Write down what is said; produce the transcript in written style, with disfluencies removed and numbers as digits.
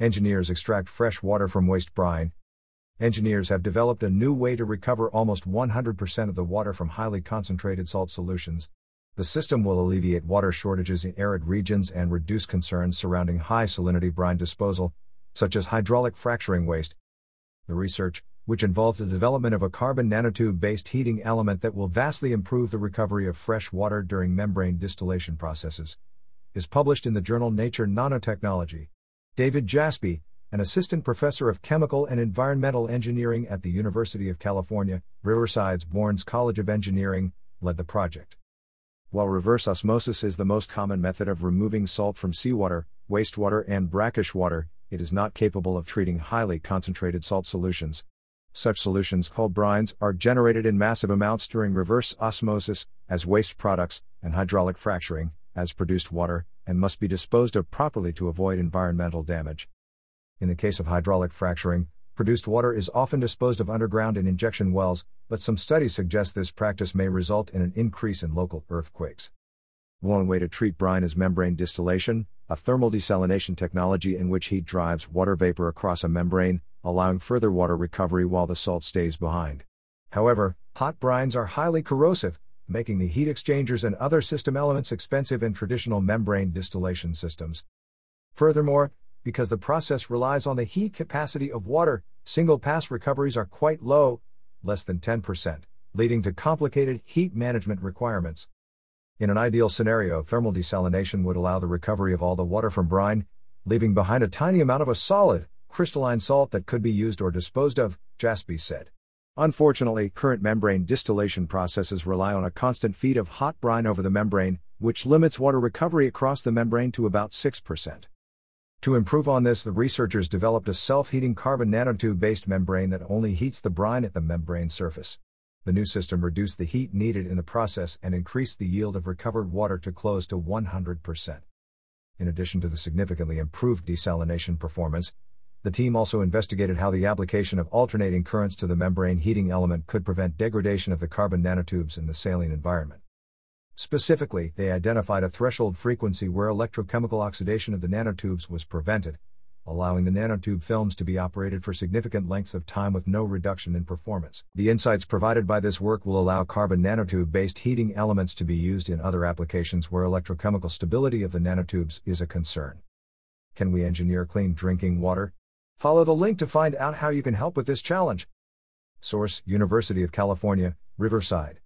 Engineers extract fresh water from waste brine. Engineers have developed a new way to recover almost 100% of the water from highly concentrated salt solutions. The system will alleviate water shortages in arid regions and reduce concerns surrounding high salinity brine disposal, such as hydraulic fracturing waste. The research, which involves the development of a carbon nanotube-based heating element that will vastly improve the recovery of fresh water during membrane distillation processes, is published in the journal Nature Nanotechnology. David Jaspy, an assistant professor of chemical and environmental engineering at the University of California, Riverside's Bourne College of Engineering, led the project. While reverse osmosis is the most common method of removing salt from seawater, wastewater, and brackish water, it is not capable of treating highly concentrated salt solutions. Such solutions, called brines, are generated in massive amounts during reverse osmosis, as waste products, and hydraulic fracturing, as produced water, and must be disposed of properly to avoid environmental damage. In the case of hydraulic fracturing, produced water is often disposed of underground in injection wells, but some studies suggest this practice may result in an increase in local earthquakes. One way to treat brine is membrane distillation, a thermal desalination technology in which heat drives water vapor across a membrane, allowing further water recovery while the salt stays behind. However, hot brines are highly corrosive, making the heat exchangers and other system elements expensive in traditional membrane distillation systems. Furthermore, because the process relies on the heat capacity of water, single-pass recoveries are quite low, less than 10%, leading to complicated heat management requirements. In an ideal scenario, thermal desalination would allow the recovery of all the water from brine, leaving behind a tiny amount of a solid, crystalline salt that could be used or disposed of, Jaspy said. Unfortunately, current membrane distillation processes rely on a constant feed of hot brine over the membrane, which limits water recovery across the membrane to about 6%. To improve on this, the researchers developed a self-heating carbon nanotube-based membrane that only heats the brine at the membrane surface. The new system reduced the heat needed in the process and increased the yield of recovered water to close to 100%. In addition to the significantly improved desalination performance, the team also investigated how the application of alternating currents to the membrane heating element could prevent degradation of the carbon nanotubes in the saline environment. Specifically, they identified a threshold frequency where electrochemical oxidation of the nanotubes was prevented, allowing the nanotube films to be operated for significant lengths of time with no reduction in performance. The insights provided by this work will allow carbon nanotube-based heating elements to be used in other applications where electrochemical stability of the nanotubes is a concern. Can we engineer clean drinking water? Follow the link to find out how you can help with this challenge. Source: University of California, Riverside.